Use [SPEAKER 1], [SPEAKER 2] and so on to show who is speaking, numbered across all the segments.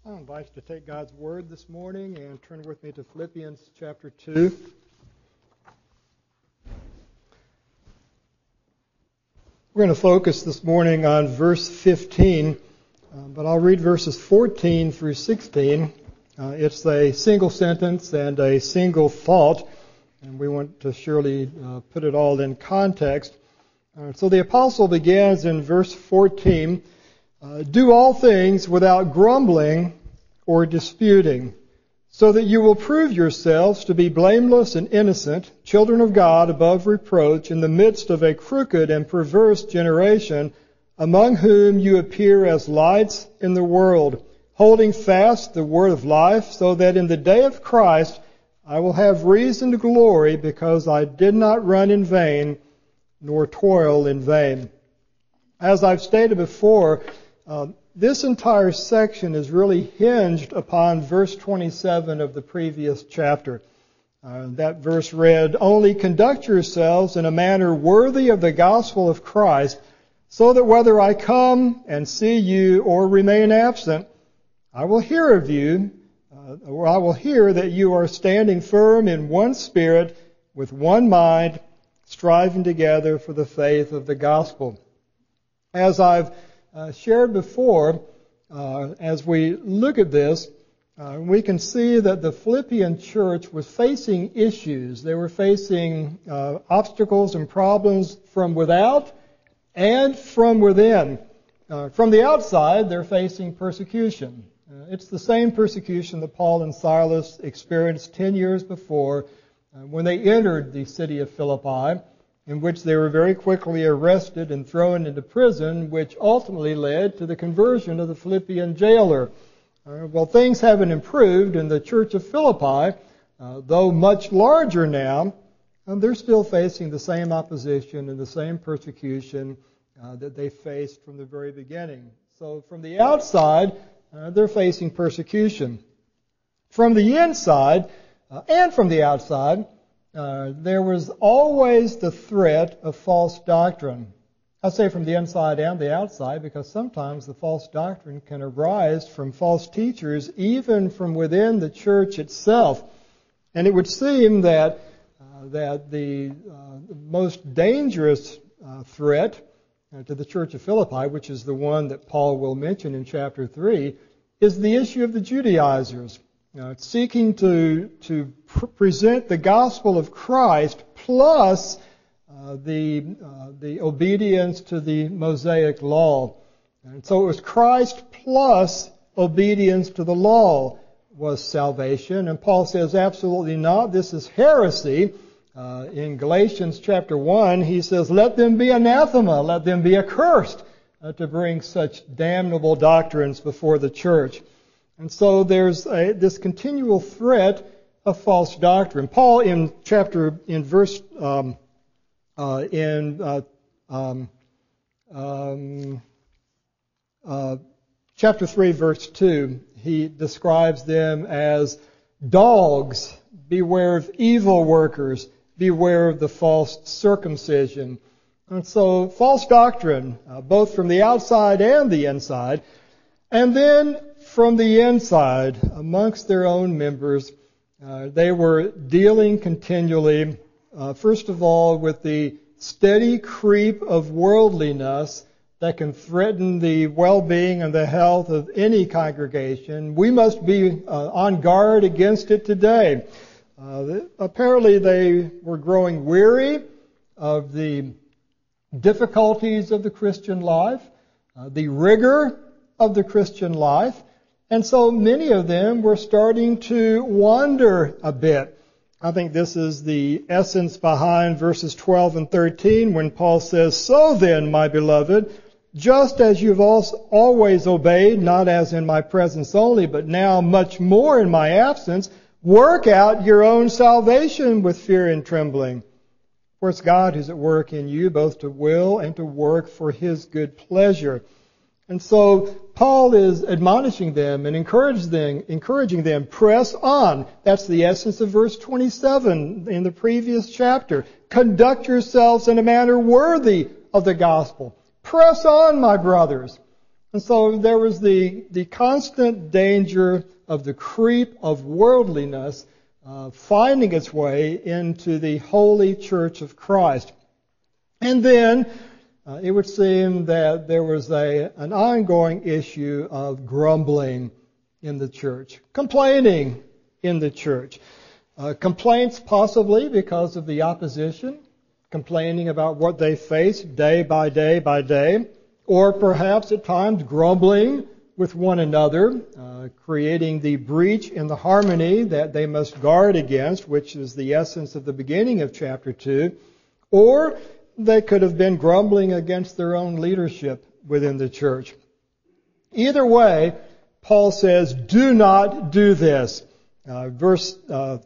[SPEAKER 1] I invite you to take God's Word this morning and turn with me to Philippians chapter 2. We're going to focus this morning on verse 15, but I'll read verses 14 through 16. It's a single sentence and a single thought, and we want to surely put it all in context. So the apostle begins in verse 14, do all things without grumbling or disputing, so that you will prove yourselves to be blameless and innocent, children of God above reproach, in the midst of a crooked and perverse generation, among whom you appear as lights in the world, holding fast the word of life, so that in the day of Christ I will have reason to glory, because I did not run in vain, nor toil in vain. As I've stated before, this entire section is really hinged upon verse 27 of the previous chapter. That verse read, only conduct yourselves in a manner worthy of the gospel of Christ, so that whether I come and see you or remain absent, I will hear of you, or I will hear that you are standing firm in one spirit, with one mind, striving together for the faith of the gospel. As I've shared before, as we look at this, we can see that the Philippian church was facing issues. They were facing obstacles and problems from without and from within. From the outside, they're facing persecution. It's the same persecution that Paul and Silas experienced 10 years before when they entered the city of Philippi, in which they were very quickly arrested and thrown into prison, which ultimately led to the conversion of the Philippian jailer. Well, things haven't improved in the church of Philippi, though much larger now. They're still facing the same opposition and the same persecution that they faced from the very beginning. So from the outside, they're facing persecution. From the inside and from the outside, there was always the threat of false doctrine. I say from the inside and the outside because sometimes the false doctrine can arise from false teachers, even from within the church itself. And it would seem that the most dangerous threat to the church of Philippi, which is the one that Paul will mention in chapter 3, is the issue of the Judaizers. Seeking to present the gospel of Christ plus the obedience to the Mosaic law. And so it was Christ plus obedience to the law was salvation. And Paul says absolutely not. This is heresy. In Galatians chapter 1, he says, let them be anathema, let them be accursed, to bring such damnable doctrines before the church. And so there's this continual threat of false doctrine. Paul in chapter 3 verse 2, he describes them as dogs. Beware of evil workers. Beware of the false circumcision. And so false doctrine, both from the outside and the inside. And then from the inside, amongst their own members, they were dealing continually, first of all, with the steady creep of worldliness that can threaten the well-being and the health of any congregation. We must be on guard against it today. Apparently they were growing weary of the difficulties of the Christian life, the rigor of the Christian life. And so many of them were starting to wander a bit. I think this is the essence behind verses 12 and 13 when Paul says, so then, my beloved, just as you've always obeyed, not as in my presence only, but now much more in my absence, work out your own salvation with fear and trembling. For it's God who's at work in you, both to will and to work for His good pleasure. And so Paul is admonishing them and encouraging them, press on. That's the essence of verse 27 in the previous chapter. Conduct yourselves in a manner worthy of the gospel. Press on, my brothers. And so there was the constant danger of the creep of worldliness finding its way into the holy church of Christ. And then it would seem that there was an ongoing issue of grumbling in the church, complaining in the church. Complaints possibly because of the opposition, complaining about what they face day by day by day, or perhaps at times grumbling with one another, creating the breach in the harmony that they must guard against, which is the essence of the beginning of chapter 2. Or they could have been grumbling against their own leadership within the church. Either way, Paul says, do not do this. Verse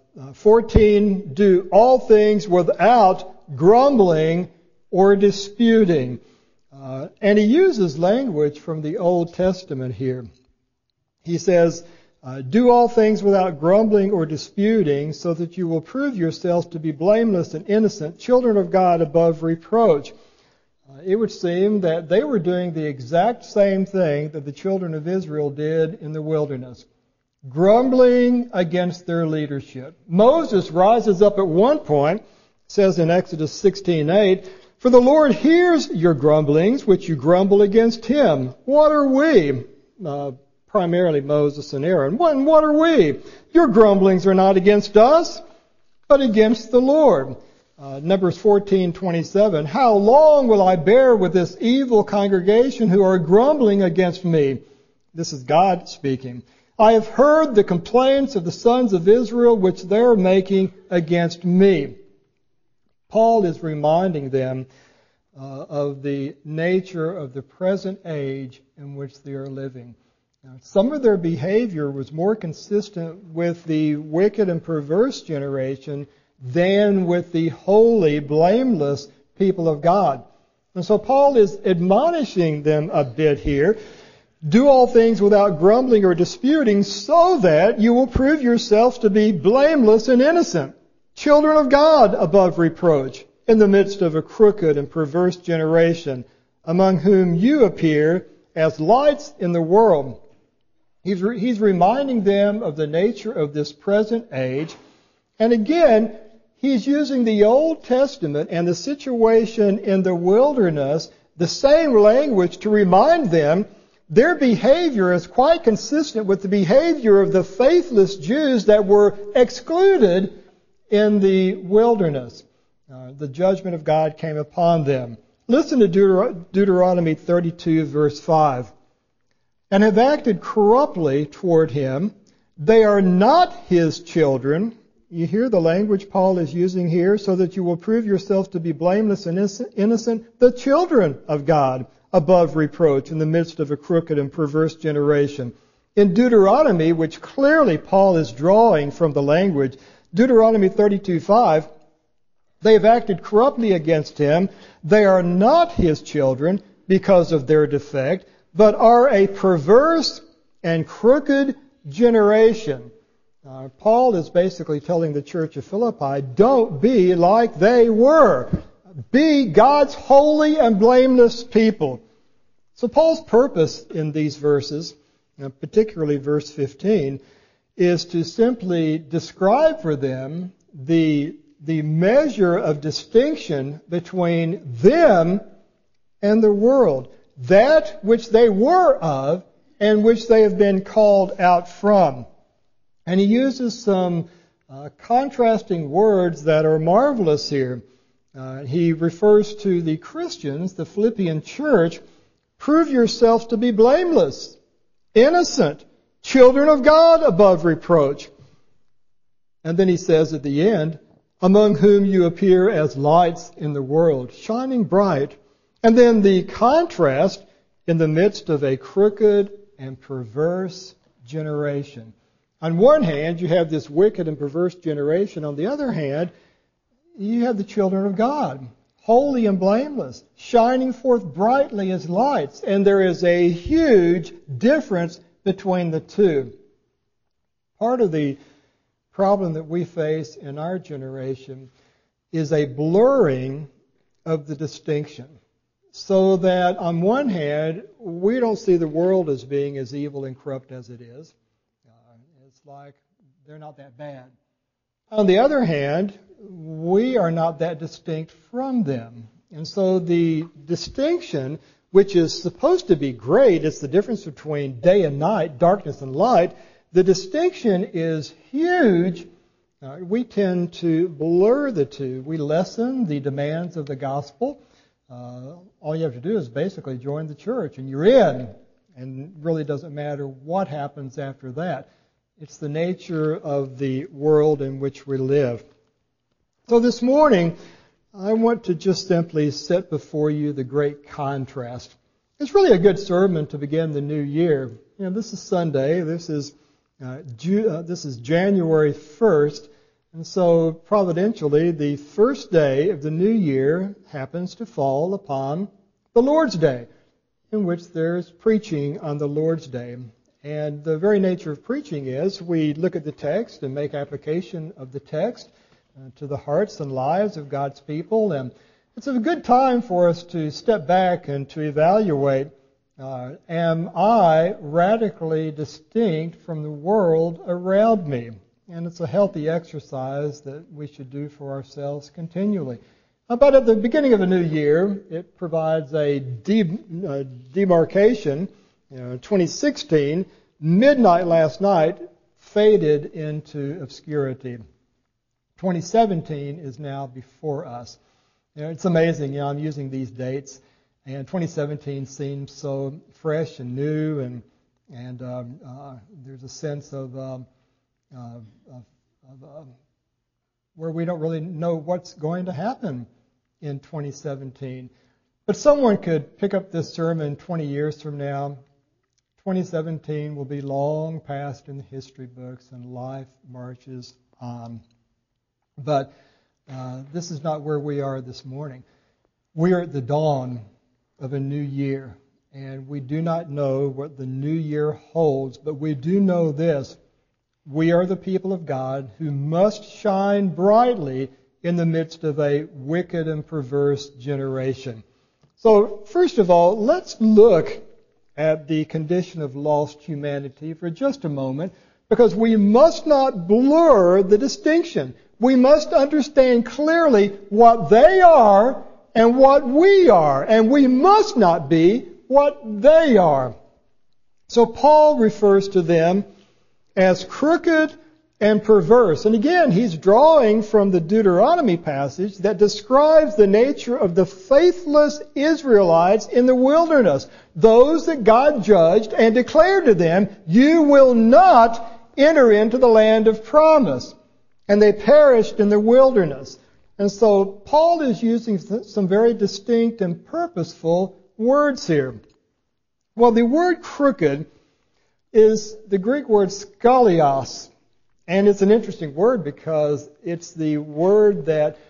[SPEAKER 1] 14, do all things without grumbling or disputing. And he uses language from the Old Testament here. He says, do all things without grumbling or disputing, so that you will prove yourselves to be blameless and innocent, children of God above reproach. It would seem that they were doing the exact same thing that the children of Israel did in the wilderness, grumbling against their leadership. Moses rises up at one point, says in Exodus 16:8, for the Lord hears your grumblings, which you grumble against him. What are we? Primarily Moses and Aaron. What are we? Your grumblings are not against us, but against the Lord. Numbers 14:27. How long will I bear with this evil congregation who are grumbling against me? This is God speaking. I have heard the complaints of the sons of Israel which they're making against me. Paul is reminding them of the nature of the present age in which they are living. Now, some of their behavior was more consistent with the wicked and perverse generation than with the holy, blameless people of God. And so Paul is admonishing them a bit here. Do all things without grumbling or disputing, so that you will prove yourselves to be blameless and innocent, children of God above reproach, in the midst of a crooked and perverse generation, among whom you appear as lights in the world. He's reminding them of the nature of this present age. And again, he's using the Old Testament and the situation in the wilderness, the same language, to remind them their behavior is quite consistent with the behavior of the faithless Jews that were excluded in the wilderness. The judgment of God came upon them. Listen to Deuteronomy 32, verse 5. And have acted corruptly toward him. They are not his children. You hear the language Paul is using here, so that you will prove yourselves to be blameless and innocent, the children of God, above reproach in the midst of a crooked and perverse generation. In Deuteronomy, which clearly Paul is drawing from the language, Deuteronomy 32:5, they have acted corruptly against him. They are not his children because of their defect, but are a perverse and crooked generation. Paul is basically telling the church of Philippi, don't be like they were. Be God's holy and blameless people. So Paul's purpose in these verses, particularly verse 15, is to simply describe for them the measure of distinction between them and the world, that which they were of and which they have been called out from. And he uses some contrasting words that are marvelous here. He refers to the Christians, the Philippian church, prove yourselves to be blameless, innocent, children of God above reproach. And then he says at the end, among whom you appear as lights in the world, shining bright. And then the contrast in the midst of a crooked and perverse generation. On one hand, you have this wicked and perverse generation. On the other hand, you have the children of God, holy and blameless, shining forth brightly as lights. And there is a huge difference between the two. Part of the problem that we face in our generation is a blurring of the distinction. so that on one hand, we don't see the world as being as evil and corrupt as it is. It's like they're not that bad. On the other hand, we are not that distinct from them. And so the distinction, which is supposed to be great, it's the difference between day and night, darkness and light, the distinction is huge. We tend to blur the two. We lessen the demands of the gospel. All you have to do is basically join the church and you're in. And it really doesn't matter what happens after that. It's the nature of the world in which we live. So this morning, I want to just simply set before you the great contrast. It's really a good sermon to begin the new year. This is Sunday. This is January 1st. And so providentially, the first day of the new year happens to fall upon the Lord's Day, in which there's preaching on the Lord's Day. And the very nature of preaching is we look at the text and make application of the text to the hearts and lives of God's people. And it's a good time for us to step back and to evaluate, am I radically distinct from the world around me? And it's a healthy exercise that we should do for ourselves continually. But at the beginning of a new year, it provides a demarcation. 2016, midnight last night, faded into obscurity. 2017 is now before us. It's amazing. I'm using these dates, and 2017 seems so fresh and new, and there's a sense of where we don't really know what's going to happen in 2017. But someone could pick up this sermon 20 years from now. 2017 will be long past in the history books, and life marches on. But this is not where we are this morning. We are at the dawn of a new year, and we do not know what the new year holds, but we do know this. We are the people of God who must shine brightly in the midst of a wicked and perverse generation. So, first of all, let's look at the condition of lost humanity for just a moment, because we must not blur the distinction. We must understand clearly what they are and what we are, and we must not be what they are. So Paul refers to them as crooked and perverse. And again, he's drawing from the Deuteronomy passage that describes the nature of the faithless Israelites in the wilderness, those that God judged and declared to them, you will not enter into the land of promise. And they perished in the wilderness. And so Paul is using some very distinct and purposeful words here. Well, the word crooked is the Greek word skolios. And it's an interesting word because it's the word that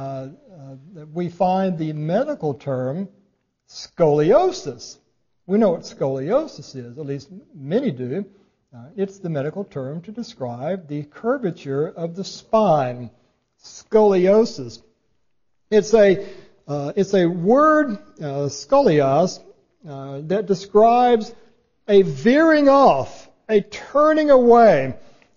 [SPEAKER 1] we find the medical term scoliosis. We know what scoliosis is, at least many do. It's the medical term to describe the curvature of the spine, scoliosis. It's a word, scolios, that describes a veering off, a turning away.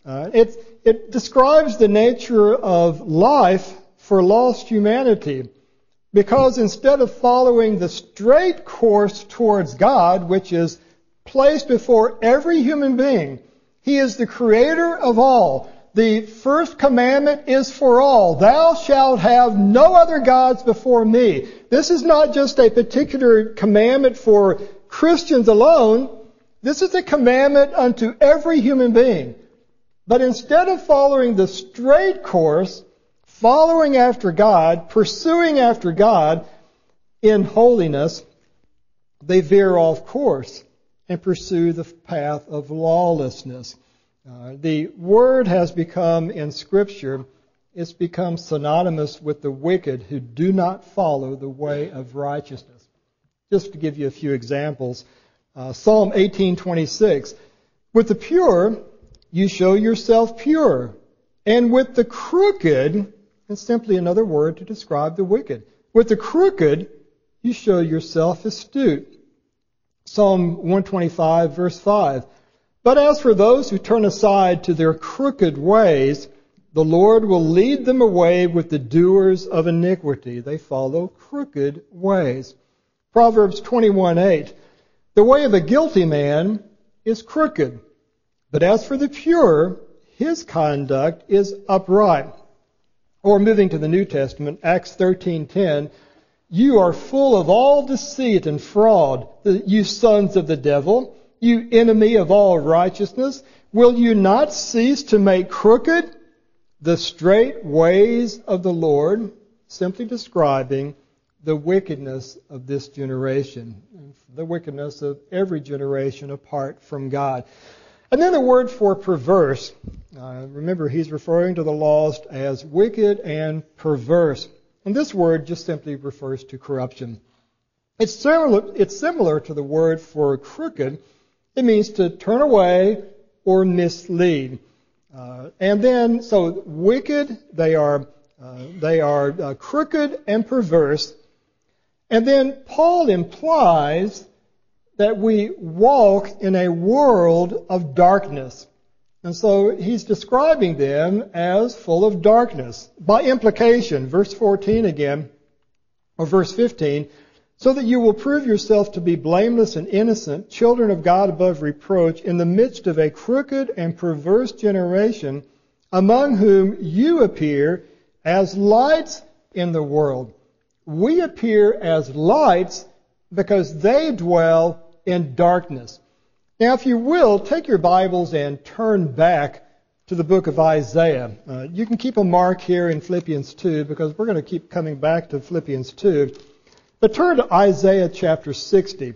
[SPEAKER 1] It describes the nature of life for lost humanity, because instead of following the straight course towards God, which is placed before every human being, He is the creator of all. The first commandment is for all. Thou shalt have no other gods before me. This is not just a particular commandment for Christians alone. This is a commandment unto every human being. But instead of following the straight course, following after God, pursuing after God in holiness, they veer off course and pursue the path of lawlessness. The word has become, in Scripture, it's become synonymous with the wicked who do not follow the way of righteousness. Just to give you a few examples, Psalm 18:26, with the pure you show yourself pure, and with the crooked, it's simply another word to describe the wicked, with the crooked you show yourself astute. Psalm 125, verse 5. But as for those who turn aside to their crooked ways, the Lord will lead them away with the doers of iniquity. They follow crooked ways. Proverbs 21:8. The way of a guilty man is crooked, but as for the pure, his conduct is upright. Or moving to the New Testament, Acts 13:10, you are full of all deceit and fraud, you sons of the devil, you enemy of all righteousness. Will you not cease to make crooked the straight ways of the Lord? Simply describing the wickedness of this generation, the wickedness of every generation apart from God. And then the word for perverse. Remember, he's referring to the lost as wicked and perverse. And this word just simply refers to corruption. It's similar to the word for crooked. It means to turn away or mislead. And then, so wicked, they are crooked and perverse. And then Paul implies that we walk in a world of darkness. And so he's describing them as full of darkness. By implication, verse 14 again, or verse 15, so that you will prove yourself to be blameless and innocent, children of God above reproach, in the midst of a crooked and perverse generation, among whom you appear as lights in the world. We appear as lights because they dwell in darkness. Now, if you will, take your Bibles and turn back to the book of Isaiah. You can keep a mark here in Philippians 2 because we're going to keep coming back to Philippians 2. But turn to Isaiah chapter 60.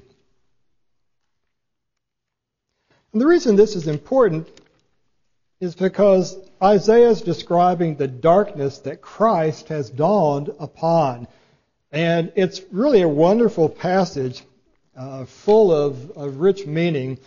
[SPEAKER 1] And the reason this is important is because Isaiah is describing the darkness that Christ has dawned upon. And it's really a wonderful passage full of rich meaning.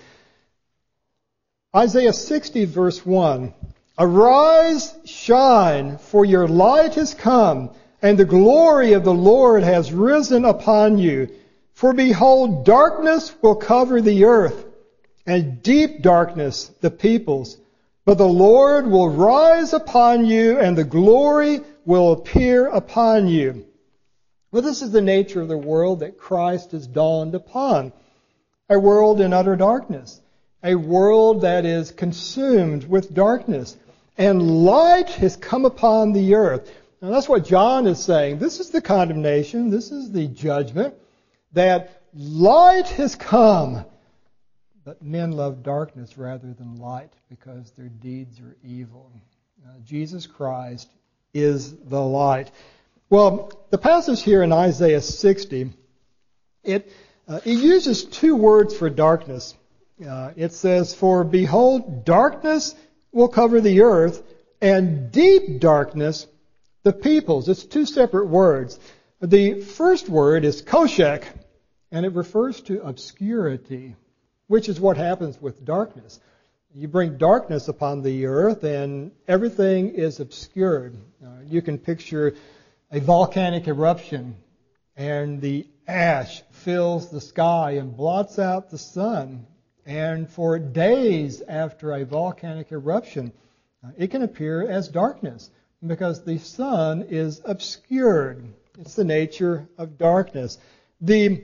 [SPEAKER 1] Isaiah 60 verse 1. Arise, shine, for your light has come, and the glory of the Lord has risen upon you. For behold, darkness will cover the earth, and deep darkness the peoples. But the Lord will rise upon you, and the glory will appear upon you. Well, this is the nature of the world that Christ has dawned upon. A world in utter darkness. A world that is consumed with darkness. And light has come upon the earth. Now that's what John is saying. This is the condemnation. This is the judgment. That light has come. But men love darkness rather than light because their deeds are evil. Jesus Christ is the light. Well, the passage here in Isaiah 60, it uses two words for darkness. It says, for behold, darkness will cover the earth, and deep darkness the peoples. It's two separate words. The first word is koshek, and it refers to obscurity, which is what happens with darkness. You bring darkness upon the earth, and everything is obscured. You can picture a volcanic eruption, and the ash fills the sky and blots out the sun. And for days after a volcanic eruption, it can appear as darkness because the sun is obscured. It's the nature of darkness. The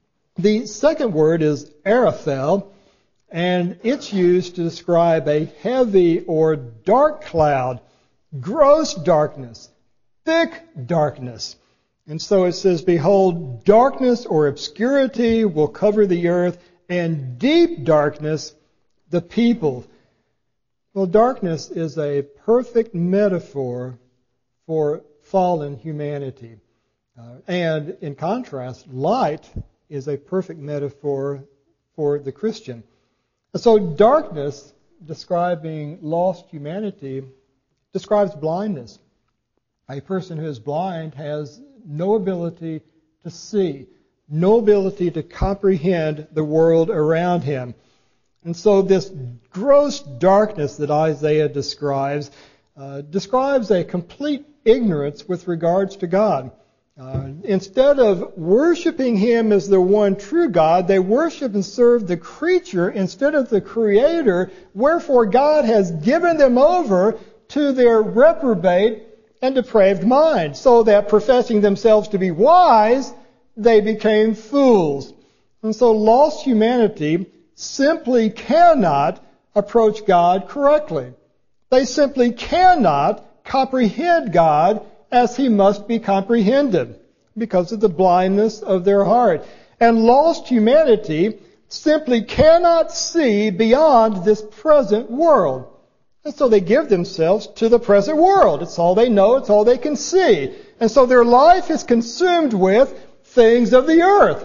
[SPEAKER 1] second word is araphel, and it's used to describe a heavy or dark cloud, gross darkness, thick darkness. And so it says, behold, darkness or obscurity will cover the earth, and deep darkness the people. Well, darkness is a perfect metaphor for fallen humanity. And in contrast, light is a perfect metaphor for the Christian. And so darkness, describing lost humanity, describes blindness. A person who is blind has no ability to see, no ability to comprehend the world around him. And so this gross darkness that Isaiah describes a complete ignorance with regards to God. Instead of worshiping Him as the one true God, they worship and serve the creature instead of the Creator. Wherefore God has given them over to their reprobate and depraved mind, so that professing themselves to be wise, they became fools. And so lost humanity simply cannot approach God correctly. They simply cannot comprehend God as He must be comprehended because of the blindness of their heart. And lost humanity simply cannot see beyond this present world. And so they give themselves to the present world. It's all they know. It's all they can see. And so their life is consumed with things of the earth.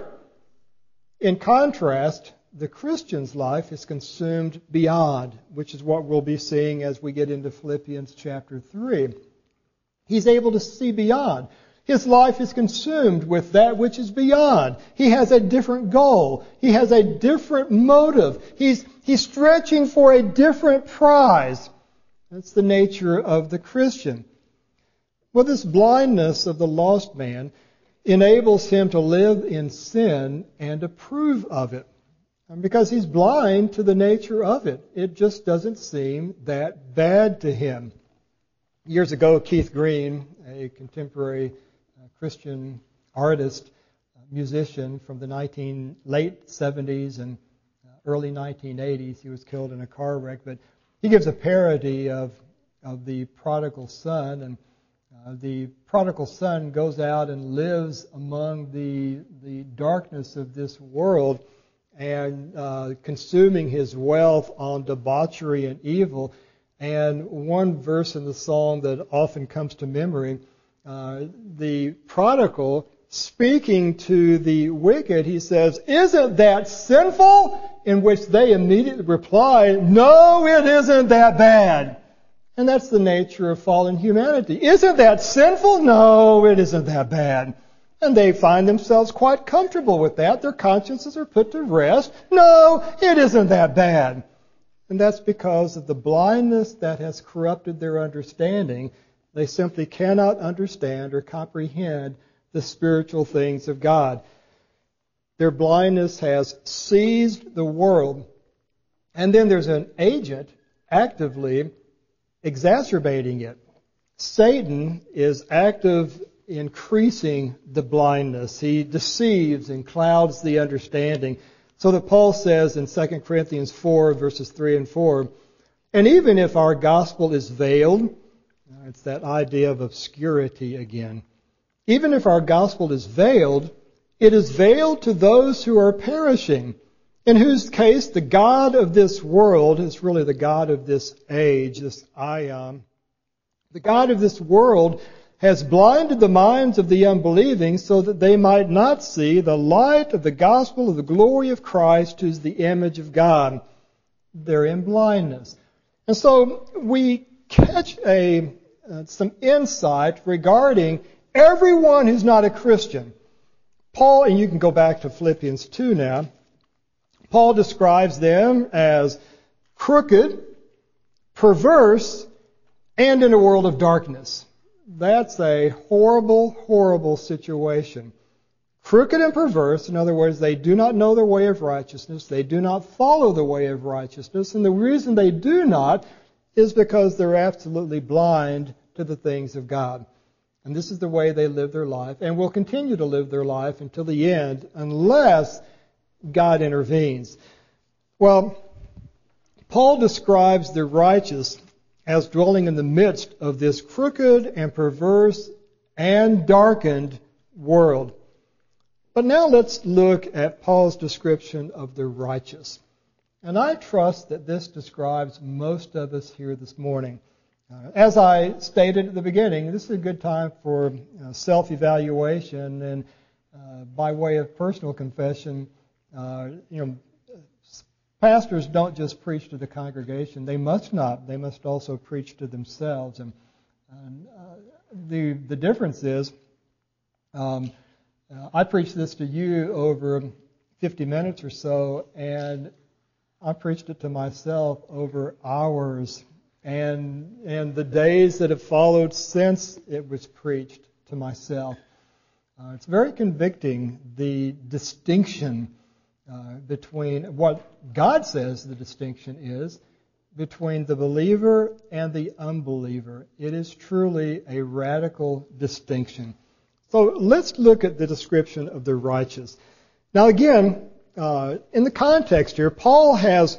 [SPEAKER 1] In contrast, the Christian's life is consumed beyond, which is what we'll be seeing as we get into Philippians chapter 3. He's able to see beyond. His life is consumed with that which is beyond. He has a different goal. He has a different motive. He's stretching for a different prize. That's the nature of the Christian. Well, this blindness of the lost man enables him to live in sin and approve of it. Because he's blind to the nature of it. It just doesn't seem that bad to him. Years ago, Keith Green, a contemporary Christian artist, musician from the late 70s and early 1980s, he was killed in a car wreck, but he gives a parody of the prodigal son, and the prodigal son goes out and lives among the darkness of this world and consuming his wealth on debauchery and evil. And one verse in the psalm that often comes to memory, the prodigal speaking to the wicked, he says, "Isn't that sinful?" In which they immediately reply, "No, it isn't that bad." And that's the nature of fallen humanity. Isn't that sinful? No, it isn't that bad. And they find themselves quite comfortable with that. Their consciences are put to rest. No, it isn't that bad. And that's because of the blindness that has corrupted their understanding. They simply cannot understand or comprehend the spiritual things of God. Their blindness has seized the world. And then there's an agent actively exacerbating it. Satan is active increasing the blindness. He deceives and clouds the understanding. So that Paul says in 2 Corinthians 4, verses 3 and 4, "And even if our gospel is veiled," it's that idea of obscurity again, "even if our gospel is veiled, it is veiled to those who are perishing, in whose case the God of this world," is really the God of this age, this aion, "the God of this world has blinded the minds of the unbelieving so that they might not see the light of the gospel of the glory of Christ, who is the image of God." They're in blindness. And so we catch some insight regarding everyone who's not a Christian. Paul, and you can go back to Philippians 2 now, Paul describes them as crooked, perverse, and in a world of darkness. That's a horrible, horrible situation. Crooked and perverse, in other words, they do not know the way of righteousness. They do not follow the way of righteousness. And the reason they do not is because they're absolutely blind to the things of God. And this is the way they live their life and will continue to live their life until the end unless God intervenes. Well, Paul describes the righteous as dwelling in the midst of this crooked and perverse and darkened world. But now let's look at Paul's description of the righteous. And I trust that this describes most of us here this morning. As I stated at the beginning, this is a good time for self-evaluation, and by way of personal confession, pastors don't just preach to the congregation. They must not. They must also preach to themselves. And the difference is, I preached this to you over 50 minutes or so, and I preached it to myself over hours. And the days that have followed since it was preached to myself. It's very convicting, the distinction between what God says the distinction is between the believer and the unbeliever. It is truly a radical distinction. So let's look at the description of the righteous. Now again, in the context here, Paul has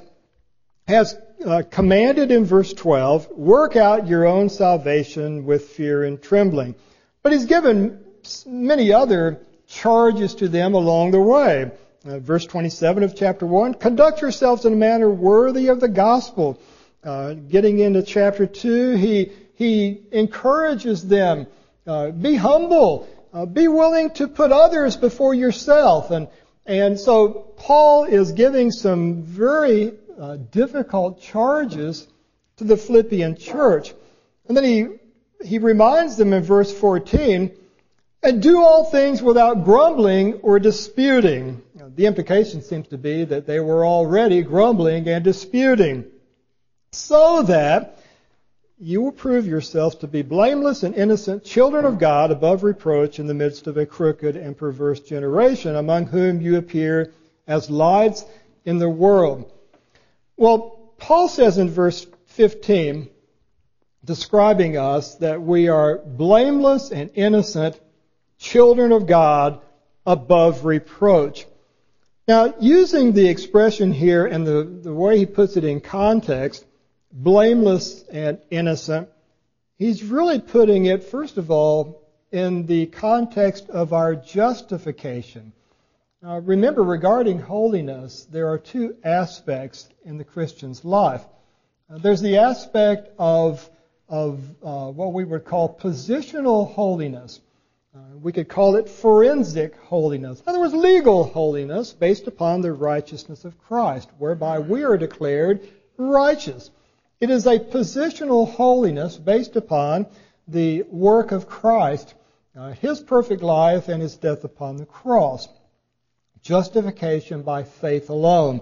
[SPEAKER 1] commanded in verse 12, work out your own salvation with fear and trembling. But he's given many other charges to them along the way. Verse 27 of chapter 1, conduct yourselves in a manner worthy of the gospel. Getting into chapter 2, he encourages them, be humble, be willing to put others before yourself. And so Paul is giving some very difficult charges to the Philippian church. And then he reminds them in verse 14, and do all things without grumbling or disputing. The implication seems to be that they were already grumbling and disputing, so that you will prove yourselves to be blameless and innocent, children of God, above reproach in the midst of a crooked and perverse generation, among whom you appear as lights in the world. Well, Paul says in verse 15, describing us, that we are blameless and innocent, children of God, above reproach. Now, using the expression here and the way he puts it in context, blameless and innocent, he's really putting it, first of all, in the context of our justification. Remember, regarding holiness, there are two aspects in the Christian's life. There's the aspect of what we would call positional holiness. We could call it forensic holiness. In other words, legal holiness based upon the righteousness of Christ, whereby we are declared righteous. It is a positional holiness based upon the work of Christ, His perfect life and His death upon the cross. Justification by faith alone.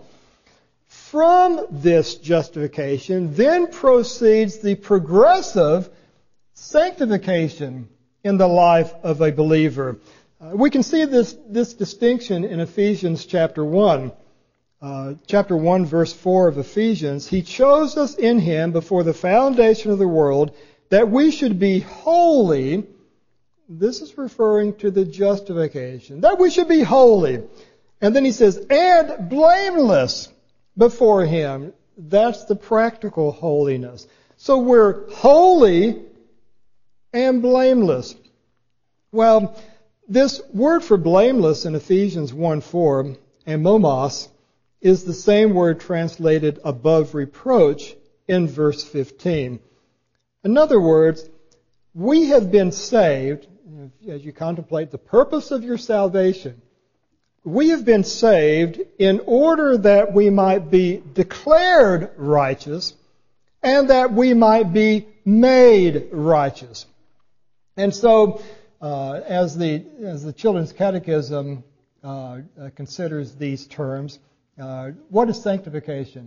[SPEAKER 1] From this justification then proceeds the progressive sanctification in the life of a believer. We can see this distinction in Ephesians chapter 1. Chapter 1, verse 4 of Ephesians. He chose us in Him before the foundation of the world that we should be holy. This is referring to the justification. That we should be holy. And then he says, and blameless before Him. That's the practical holiness. So we're holy and blameless. Well, this word for blameless in Ephesians 1:4, amomos, is the same word translated above reproach in verse 15. In other words, we have been saved, as you contemplate the purpose of your salvation, we have been saved in order that we might be declared righteous and that we might be made righteous. And so, as the Children's Catechism considers these terms, what is sanctification?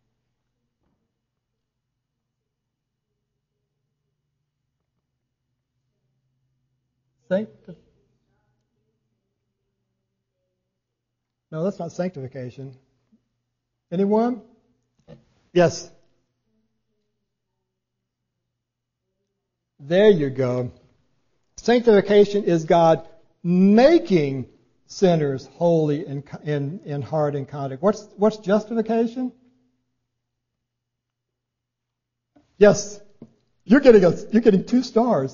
[SPEAKER 1] No, that's not sanctification. Anyone? Yes. There you go. Sanctification is God making sinners holy in heart and conduct. What's justification? Yes. You're getting 2 stars.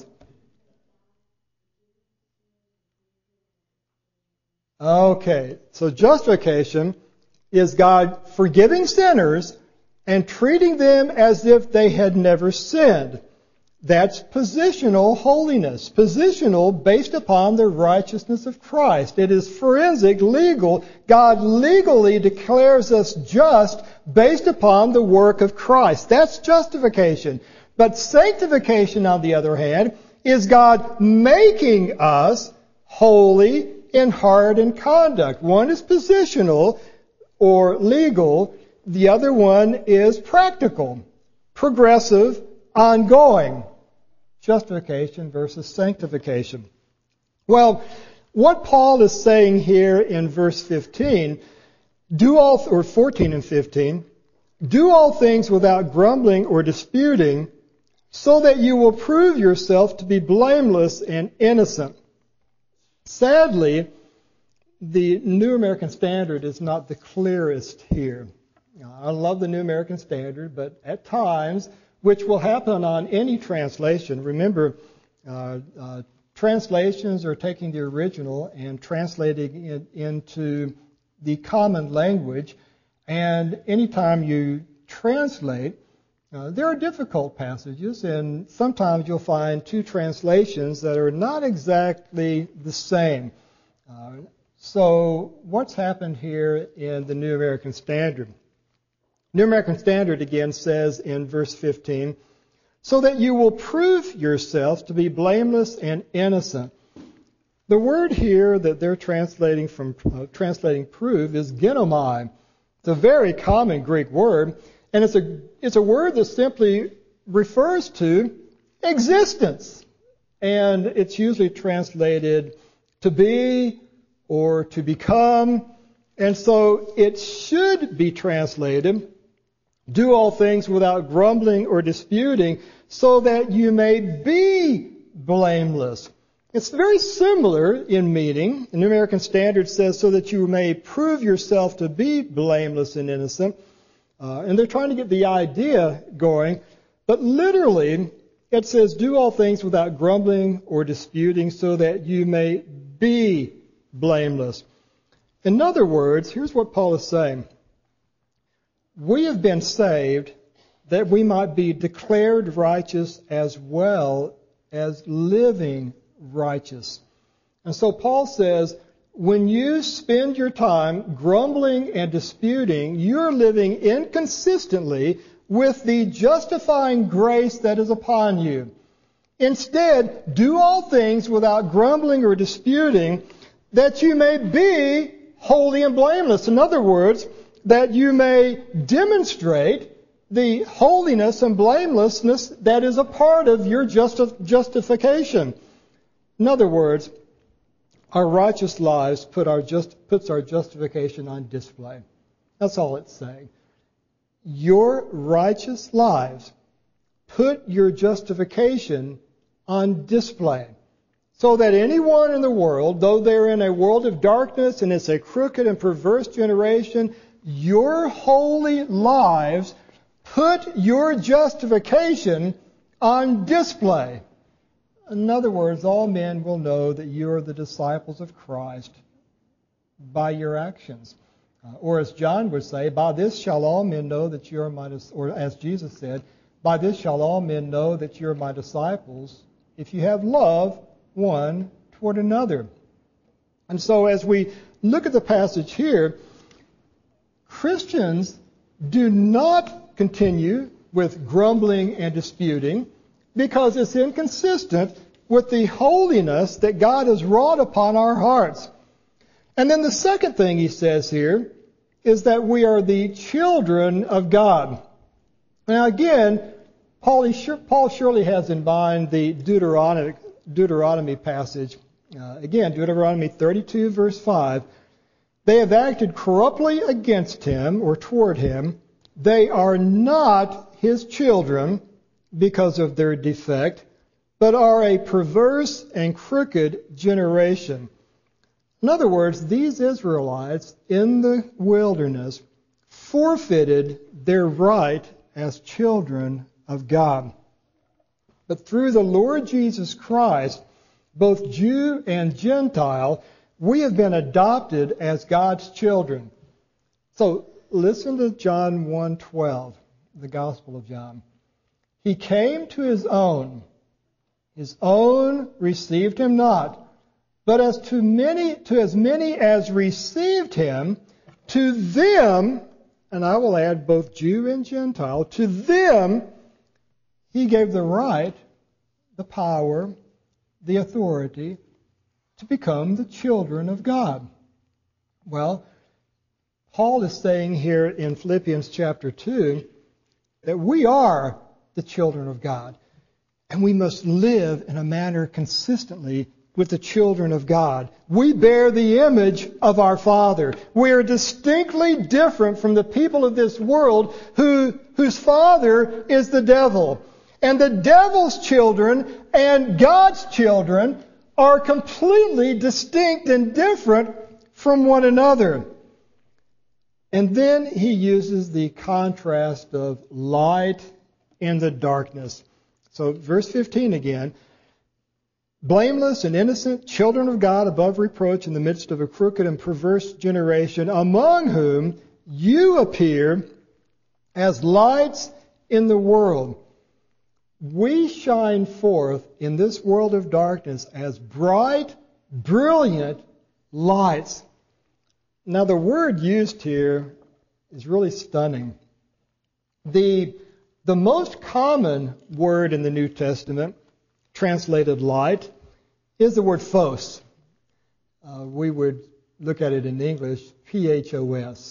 [SPEAKER 1] Okay, so justification is God forgiving sinners and treating them as if they had never sinned. That's positional holiness. Positional based upon the righteousness of Christ. It is forensic, legal. God legally declares us just based upon the work of Christ. That's justification. But sanctification, on the other hand, is God making us holy in heart and conduct. One is positional or legal. The other one is practical, progressive, ongoing. Justification versus sanctification. Well, what Paul is saying here in verse 15, 14 and 15, do all things without grumbling or disputing, so that you will prove yourself to be blameless and innocent. Sadly, the New American Standard is not the clearest here. I love the New American Standard, but at times, which will happen on any translation, remember, translations are taking the original and translating it into the common language. And anytime you translate, there are difficult passages, and sometimes you'll find two translations that are not exactly the same. So what's happened here in the New American Standard? New American Standard again says in verse 15, so that you will prove yourselves to be blameless and innocent. The word here that they're translating prove is ginomai. It's a very common Greek word, and it's a word that simply refers to existence. And it's usually translated to be or to become. And so it should be translated, do all things without grumbling or disputing, so that you may be blameless. It's very similar in meaning. The New American Standard says, so that you may prove yourself to be blameless and innocent. And they're trying to get the idea going. But literally, it says, do all things without grumbling or disputing, so that you may be blameless. In other words, here's what Paul is saying. We have been saved that we might be declared righteous as well as living righteous. And so Paul says, when you spend your time grumbling and disputing, you're living inconsistently with the justifying grace that is upon you. Instead, do all things without grumbling or disputing, that you may be holy and blameless. In other words, that you may demonstrate the holiness and blamelessness that is a part of your justification. In other words, our righteous lives puts our justification on display. That's all it's saying. Your righteous lives put your justification on display, so that anyone in the world, though they're in a world of darkness and it's a crooked and perverse generation, your holy lives put your justification on display. In other words, all men will know that you are the disciples of Christ by your actions. Or as John would say, by this shall all men know that you are my disciples, or as Jesus said, by this shall all men know that you are my disciples, if you have love one toward another. And so as we look at the passage here, Christians do not continue with grumbling and disputing because it's inconsistent with the holiness that God has wrought upon our hearts. And then the second thing he says here is that we are the children of God. Now again, Paul surely has in mind the Deuteronomy passage. Again, Deuteronomy 32 verse 5. They have acted corruptly against him or toward him. They are not his children because of their defect, but are a perverse and crooked generation. In other words, these Israelites in the wilderness forfeited their right as children of God. But through the Lord Jesus Christ, both Jew and Gentile, we have been adopted as God's children. So listen to John 1:12, the Gospel of John. He came to his own received him not. But as to as many as received him, to them, and I will add both Jew and Gentile, to them he gave the right, the power, the authority to become the children of God. Well, Paul is saying here in Philippians chapter 2 that we are the children of God, and we must live in a manner consistently with the children of God. We bear the image of our Father. We are distinctly different from the people of this world whose father is the devil. And the devil's children and God's children are completely distinct and different from one another. And then he uses the contrast of light and the darkness. So verse 15 again. Blameless and innocent, children of God above reproach in the midst of a crooked and perverse generation, among whom you appear as lights in the world. We shine forth in this world of darkness as bright, brilliant lights. Now the word used here is really stunning. The most common word in the New Testament, translated light, is the word phos. We would look at it in English, P-H-O-S.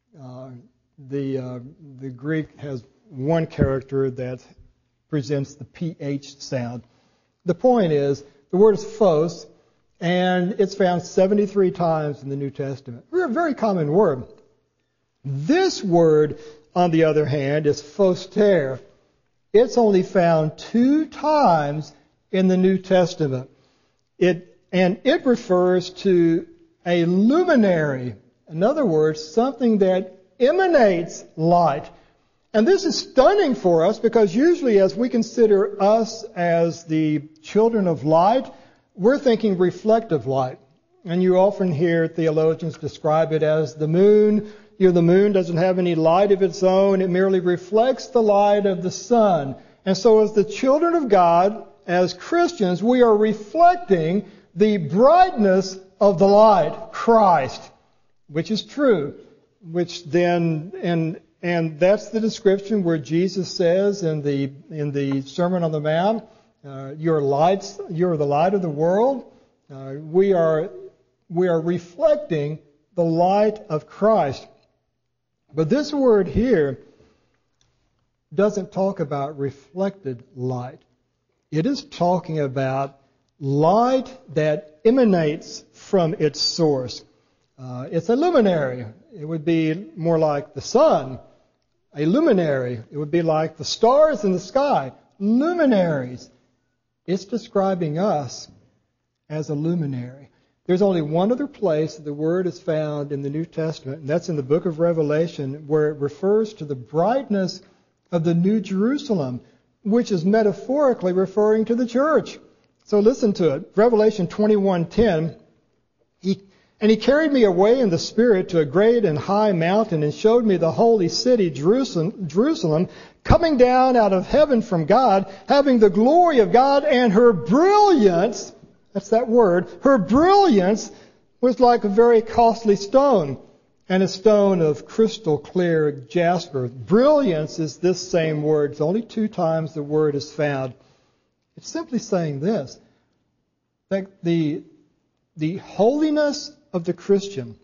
[SPEAKER 1] The Greek has one character that presents the PH sound. The point is, the word is phos, and it's found 73 times in the New Testament. A very common word. This word, on the other hand, is phoster. It's only found 2 times in the New Testament. It refers to a luminary. In other words, something that emanates light. And this is stunning for us because usually as we consider us as the children of light, we're thinking reflective light. And you often hear theologians describe it as the moon. The moon doesn't have any light of its own. It merely reflects the light of the sun. And so as the children of God, as Christians, we are reflecting the brightness of the light, Christ, which is true, which then, and that's the description where Jesus says in the Sermon on the Mount, you're the light of the world. We are reflecting the light of Christ. But this word here doesn't talk about reflected light. It is talking about light that emanates from its source. It's a luminary. It would be more like the sun. A luminary. It would be like the stars in the sky. Luminaries. It's describing us as a luminary. There's only one other place that the word is found in the New Testament, and that's in the book of Revelation, where it refers to the brightness of the New Jerusalem, which is metaphorically referring to the church. So listen to it. Revelation 21:10. And he carried me away in the Spirit to a great and high mountain and showed me the holy city, Jerusalem, coming down out of heaven from God, having the glory of God, and her brilliance, that's that word, her brilliance was like a very costly stone, and a stone of crystal clear jasper. Brilliance is this same word. It's only 2 times the word is found. It's simply saying this, that the holiness of the Christian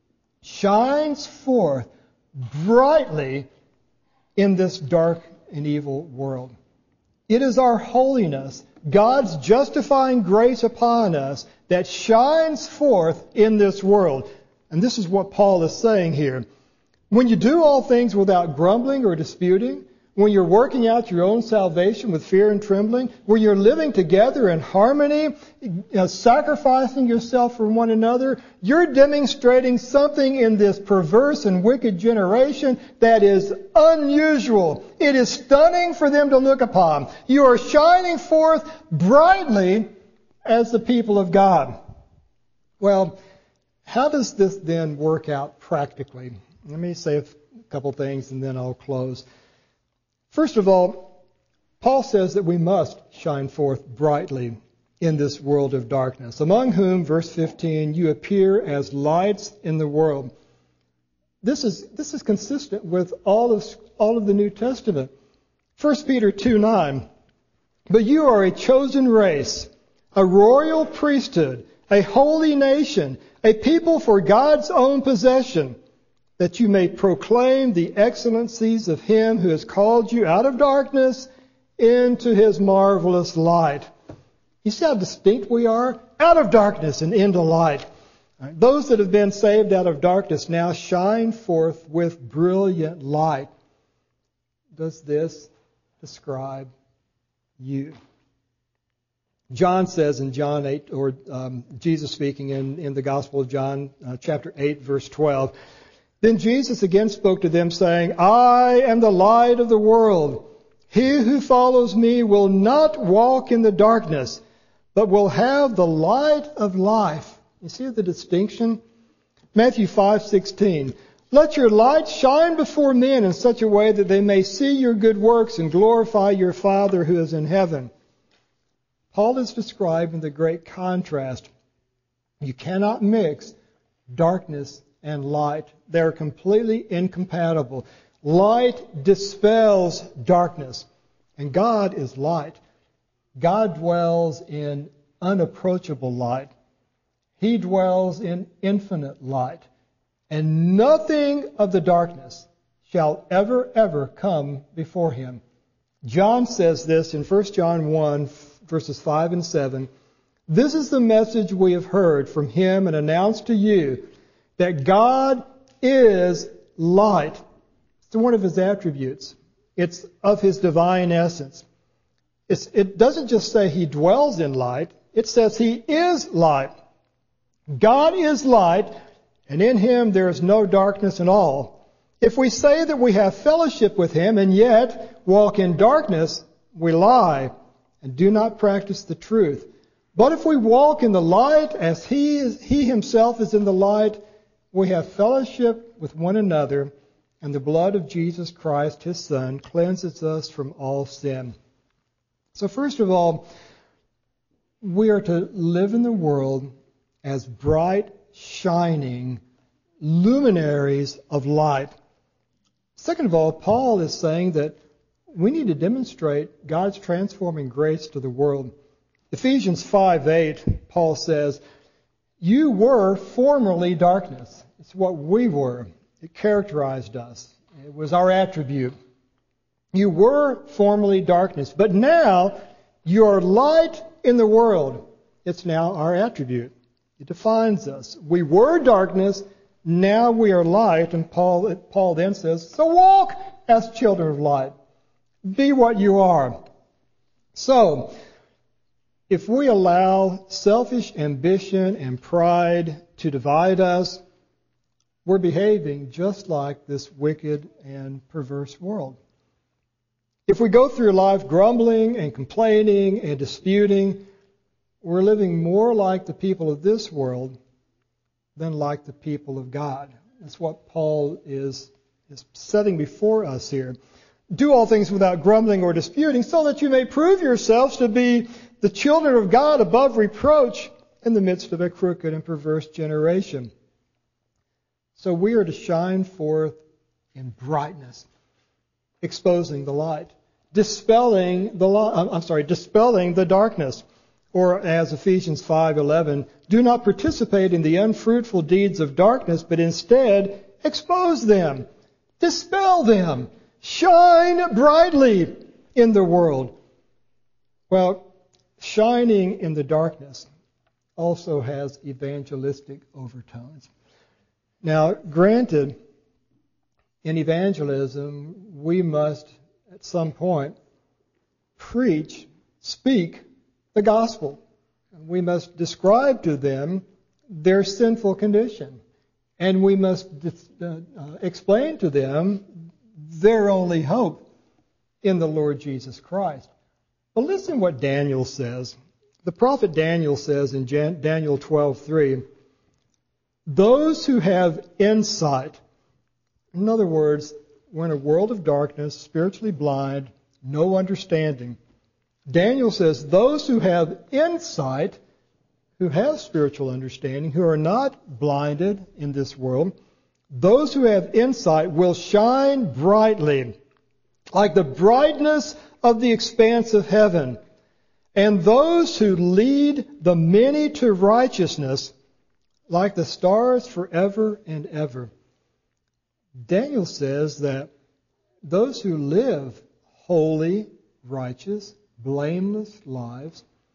[SPEAKER 1] shines forth brightly in this dark and evil world. It is our holiness, God's justifying grace upon us, that shines forth in this world. And this is what Paul is saying here. When you do all things without grumbling or disputing, when you're working out your own salvation with fear and trembling, when you're living together in harmony, sacrificing yourself for one another, you're demonstrating something in this perverse and wicked generation that is unusual. It is stunning for them to look upon. You are shining forth brightly as the people of God. Well, how does this then work out practically? Let me say a couple things and then I'll close. First of all, Paul says that we must shine forth brightly in this world of darkness, among whom, verse 15, you appear as lights in the world. This is consistent with all of the New Testament. 1 Peter 2:9, but you are a chosen race, a royal priesthood, a holy nation, a people for God's own possession, that you may proclaim the excellencies of Him who has called you out of darkness into His marvelous light. You see how distinct we are? Out of darkness and into light. Those that have been saved out of darkness now shine forth with brilliant light. Does this describe you? John says in John 8, or Jesus speaking in the Gospel of John, chapter 8, verse 12, Then Jesus again spoke to them, saying, I am the light of the world. He who follows me will not walk in the darkness, but will have the light of life. You see the distinction? Matthew 5:16. Let your light shine before men in such a way that they may see your good works and glorify your Father who is in heaven. Paul is describing the great contrast. You cannot mix darkness and light. They're completely incompatible. Light dispels darkness, and God is light. God dwells in unapproachable light. He dwells in infinite light. And nothing of the darkness shall ever come before him. John says this in 1 John 1, verses 5 and 7. This is the message we have heard from him and announced to you, that God is light. It's one of his attributes. It's of his divine essence. It doesn't just say he dwells in light. It says he is light. God is light, and in him there is no darkness at all. If we say that we have fellowship with him and yet walk in darkness, we lie and do not practice the truth. But if we walk in the light as he himself is in the light, we have fellowship with one another, and the blood of Jesus Christ, his Son, cleanses us from all sin. So first of all, we are to live in the world as bright, shining luminaries of light. Second of all, Paul is saying that we need to demonstrate God's transforming grace to the world. Ephesians 5:8, Paul says, you were formerly darkness. It's what we were. It characterized us. It was our attribute. You were formerly darkness, but now you are light in the world. It's now our attribute. It defines us. We were darkness, now we are light. And Paul then says, so walk as children of light. Be what you are. So, if we allow selfish ambition and pride to divide us, we're behaving just like this wicked and perverse world. If we go through life grumbling and complaining and disputing, we're living more like the people of this world than like the people of God. That's what Paul is setting before us here. Do all things without grumbling or disputing, so that you may prove yourselves to be the children of God above reproach in the midst of a crooked and perverse generation. So we are to shine forth in brightness, exposing the light, dispelling the darkness. Or as Ephesians 5:11, do not participate in the unfruitful deeds of darkness, but instead expose them, dispel them, shine brightly in the world. Well, shining in the darkness also has evangelistic overtones. Now, granted, in evangelism, we must, at some point, speak the gospel. We must describe to them their sinful condition. And we must explain to them their only hope in the Lord Jesus Christ. But listen what Daniel says. The prophet Daniel says in Daniel 12:3, those who have insight, in other words, we're in a world of darkness, spiritually blind, no understanding. Daniel says those who have insight, who have spiritual understanding, who are not blinded in this world, those who have insight will shine brightly, like the brightness of the expanse of heaven. And those who lead the many to righteousness, like the stars forever and ever. Daniel says that those who live holy, righteous, blameless lives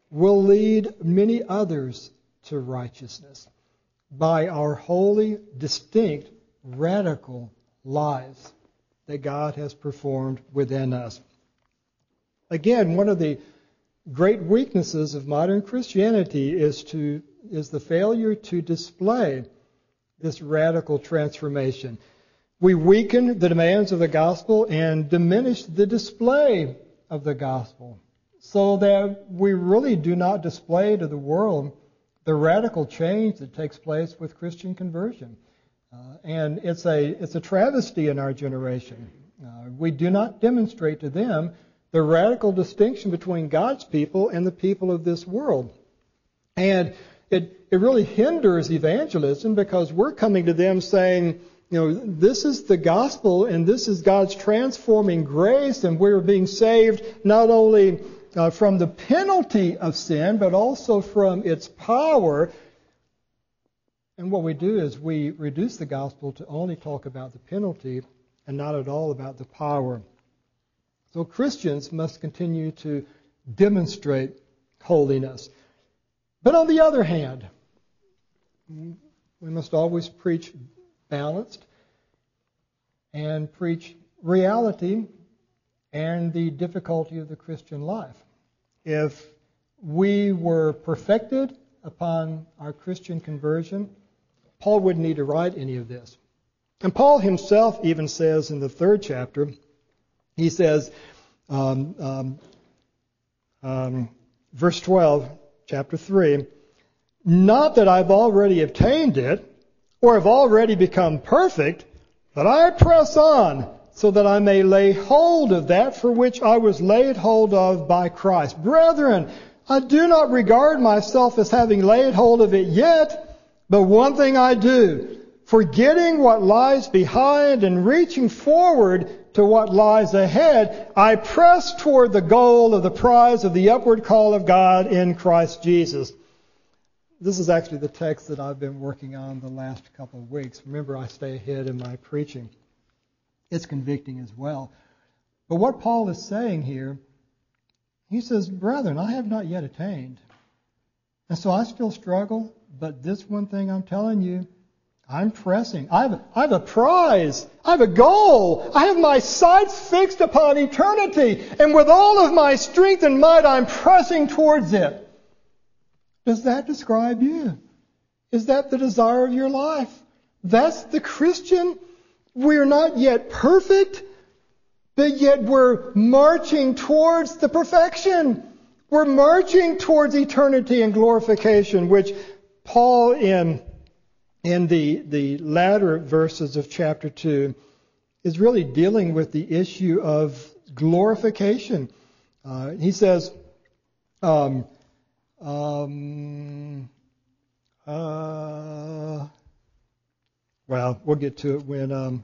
[SPEAKER 1] will lead many others to righteousness by our holy, distinct, radical lives that God has performed within us. Again, one of the great weaknesses of modern Christianity is the failure to display this radical transformation. We weaken the demands of the gospel and diminish the display of the gospel, so that we really do not display to the world the radical change that takes place with Christian conversion. And it's a travesty in our generation. We do not demonstrate to them the radical distinction between God's people and the people of this world. And it really hinders evangelism, because we're coming to them saying, this is the gospel and this is God's transforming grace, and we're being saved not only from the penalty of sin, but also from its power. And what we do is we reduce the gospel to only talk about the penalty and not at all about the power. So Christians must continue to demonstrate holiness. But on the other hand, we must always preach balanced and preach reality and the difficulty of the Christian life. If we were perfected upon our Christian conversion, Paul wouldn't need to write any of this. And Paul himself even says in the 3rd chapter, he says, verse 12, chapter 3, not that I've already obtained it or have already become perfect, but I press on so that I may lay hold of that for which I was laid hold of by Christ. Brethren, I do not regard myself as having laid hold of it yet, but one thing I do, forgetting what lies behind and reaching forward to what lies ahead, I press toward the goal of the prize of the upward call of God in Christ Jesus. This is actually the text that I've been working on the last couple of weeks. Remember, I stay ahead in my preaching. It's convicting as well. But what Paul is saying here, he says, brethren, I have not yet attained. And so I still struggle, but this one thing I'm telling you, I'm pressing. I have a prize. I have a goal. I have my sights fixed upon eternity. And with all of my strength and might, I'm pressing towards it. Does that describe you? Is that the desire of your life? That's the Christian. We're not yet perfect, but yet we're marching towards the perfection. We're marching towards eternity and glorification, which Paul in the latter verses of chapter 2 is really dealing with the issue of glorification. He says, well, we'll get to it when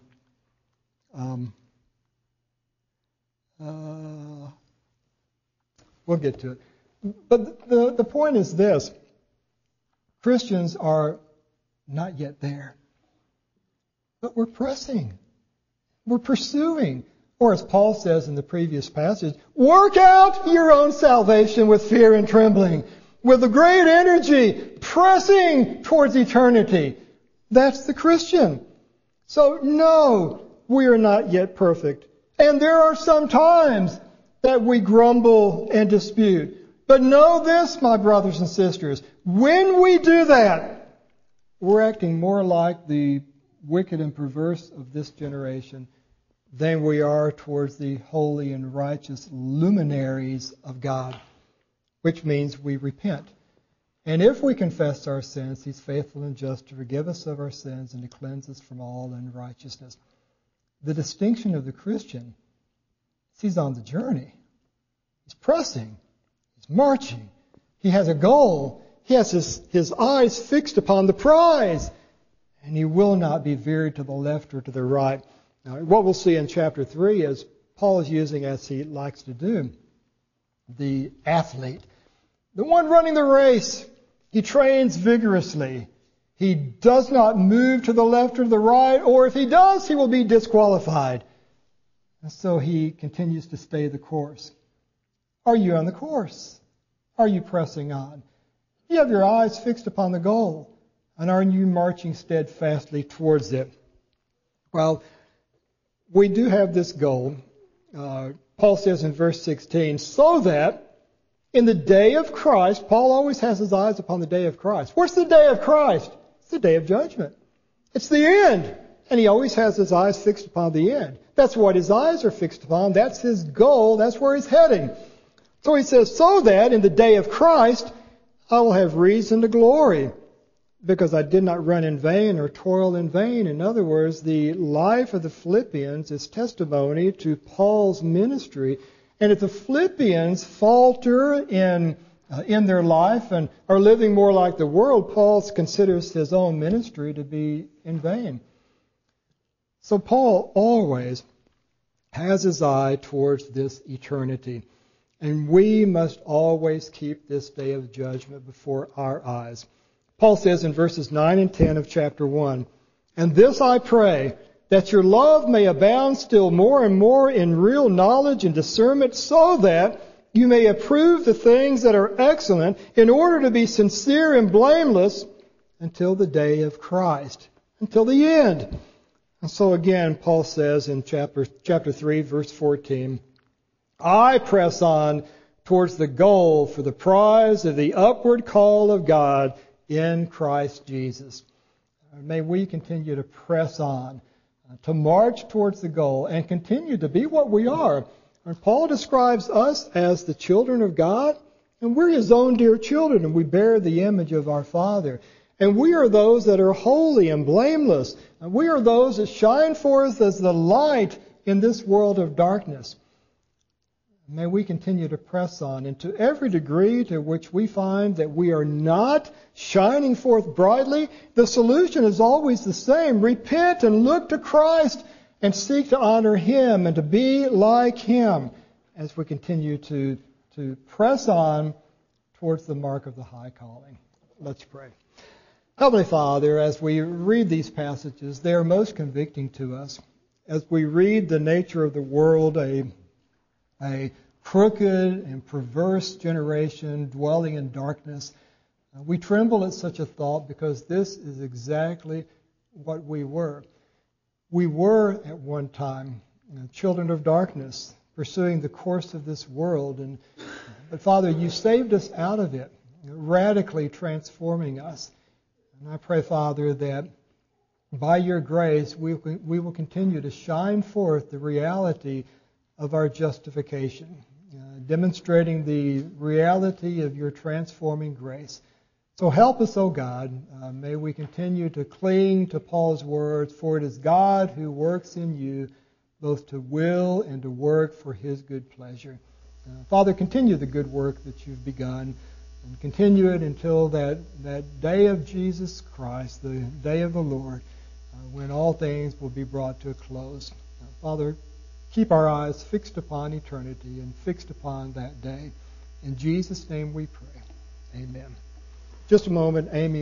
[SPEAKER 1] we'll get to it. But the point is this: Christians are not yet there, but we're pressing, we're pursuing, or as Paul says in the previous passage, work out your own salvation with fear and trembling, with a great energy, pressing towards eternity. That's the Christian. So no, we are not yet perfect. And there are some times that we grumble and dispute. But know this, my brothers and sisters, when we do that, we're acting more like the wicked and perverse of this generation than we are towards the holy and righteous luminaries of God, which means we repent. And if we confess our sins, He's faithful and just to forgive us of our sins and to cleanse us from all unrighteousness. The distinction of the Christian is he's on the journey. He's pressing. He's marching. He has a goal. He has his eyes fixed upon the prize. And he will not be veered to the left or to the right. Now, what we'll see in chapter 3 is Paul is using, as he likes to do, the athlete, the one running the race. He trains vigorously. He does not move to the left or the right, or if he does, he will be disqualified. And so he continues to stay the course. Are you on the course? Are you pressing on? Do you have your eyes fixed upon the goal? And are you marching steadfastly towards it? Well, we do have this goal. Paul says in verse 16, so that in the day of Christ, Paul always has his eyes upon the day of Christ. What's the day of Christ? It's the day of judgment. It's the end. And he always has his eyes fixed upon the end. That's what his eyes are fixed upon. That's his goal. That's where he's heading. So he says, so that in the day of Christ, I will have reason to glory, because I did not run in vain or toil in vain. In other words, the life of the Philippians is testimony to Paul's ministry. And if the Philippians falter in their life and are living more like the world, Paul considers his own ministry to be in vain. So Paul always has his eye towards this eternity. And we must always keep this day of judgment before our eyes. Paul says in verses 9 and 10 of chapter 1, and this I pray, that your love may abound still more and more in real knowledge and discernment, so that you may approve the things that are excellent, in order to be sincere and blameless until the day of Christ, until the end. And so again, Paul says in chapter 3, verse 14, I press on towards the goal for the prize of the upward call of God in Christ Jesus. May we continue to press on, to march towards the goal, and continue to be what we are. And Paul describes us as the children of God, and we're His own dear children, and we bear the image of our Father. And we are those that are holy and blameless. And we are those that shine forth as the light in this world of darkness. May we continue to press on, and to every degree to which we find that we are not shining forth brightly, the solution is always the same. Repent and look to Christ and seek to honor Him and to be like Him as we continue to press on towards the mark of the high calling. Let's pray. Heavenly Father, as we read these passages, they are most convicting to us. As we read the nature of the world, a crooked and perverse generation dwelling in darkness, we tremble at such a thought, because this is exactly what we were. We were at one time children of darkness, pursuing the course of this world. But Father, you saved us out of it, radically transforming us. And I pray, Father, that by your grace we will continue to shine forth the reality of our justification, demonstrating the reality of your transforming grace. So help us, O God. May we continue to cling to Paul's words, for it is God who works in you both to will and to work for His good pleasure. Father, continue the good work that you've begun, and continue it until that day of Jesus Christ, the day of the Lord, when all things will be brought to a close. Father, keep our eyes fixed upon eternity and fixed upon that day. In Jesus' name we pray. Amen. Just a moment, Amy.